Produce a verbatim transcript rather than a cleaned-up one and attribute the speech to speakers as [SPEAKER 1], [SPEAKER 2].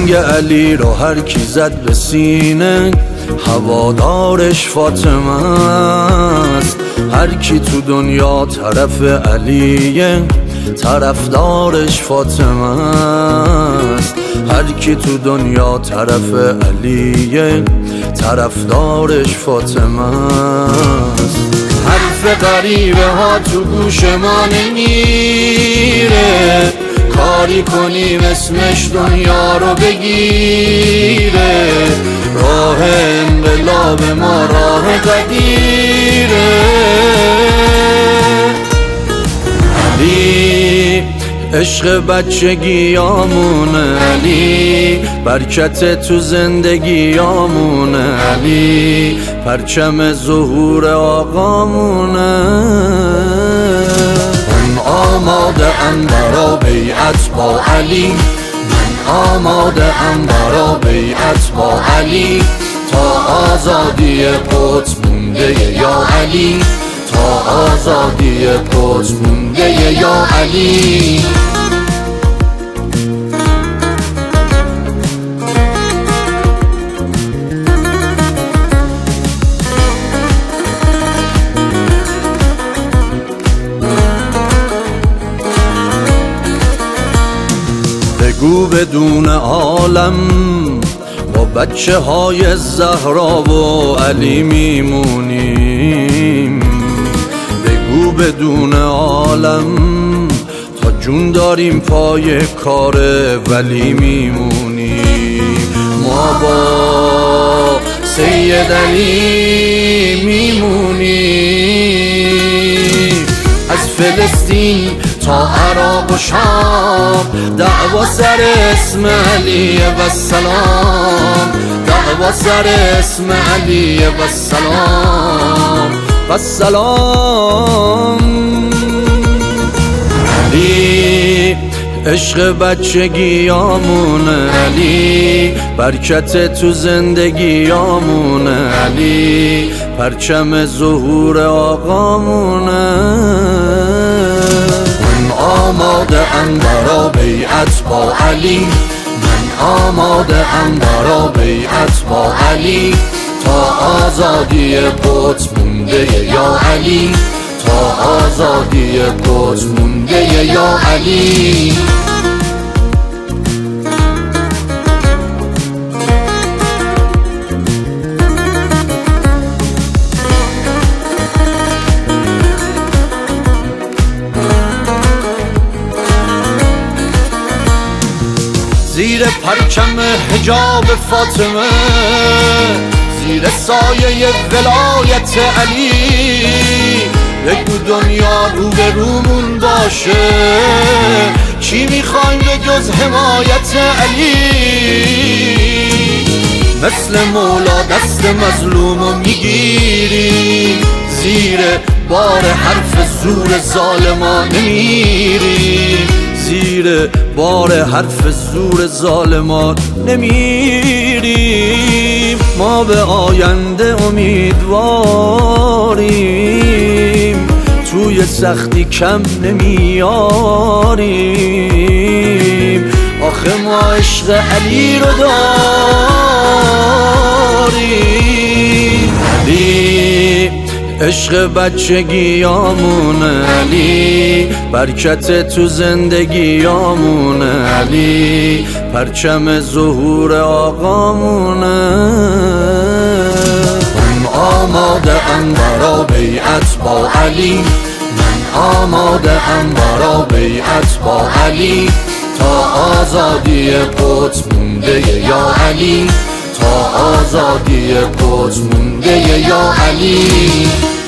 [SPEAKER 1] جنگ علی رو هر کی زد به سینه هوادارش فاطمه است. هر کی تو دنیا طرف علیه طرفدارش فاطمه است. هر کی تو دنیا طرف علیه طرفدارش فاطمه است. حرف غریبه ها تو گوش ما نمیره، کاری کنیم اسمش دنیا رو بگیره. راه انقلاب ما راه قدیره. علی عشق بچگیامونه، علی برکت تو زندگیامونه، علی پرچم ظهور آقامونه. من آماده ام برا بیعت با علی، من آماده ام برا بیعت با علی. تا آزادی قدس مونده یا علی، تا آزادی قدس مونده یا علی. بگو بدون عالم با بچه های زهرا و علی میمونیم. بگو بدون عالم تا جون داریم پای کار ولی میمونیم. ما با سید علی میمونیم. از فلسطین تا عراق و شام دعوا سر اسم علی و سلام، دعوا سر اسم علی و سلام و سلام. علی عشق بچگیامونه، علی برکت تو زندگیامونه، علی پرچم ظهور آقامونه. من آماده ام برا بیعت با علی، من آماده ام برا بیعت با علی. تا آزادی قدس مونده یا علی، تا آزادی قدس مونده یا علی. زیر پرچم حجاب فاطمه، زیر سایه ولایت علی، بگو دنیا رو به رومون باشه، چی میخوایم به جز حمایت علی؟ مثل مولا دست مظلومو میگیری، زیر بار حرف زور ظالما نمیری، زیر بار حرف زور ظالمان نمیریم. ما به آینده امیدواریم، توی سختی کم نمیاریم. آخه ما عشق علی رو داریم. علی عشق بچگیامونه، علی برکت تو زندگیامونه، علی پرچم ظهور آقامونه. من آماده ام برا بیعت با علی، من آماده ام برا بیعت با علی. تا آزادی قدس مونده یا علی، تا آزادی قدس مونده یا علی.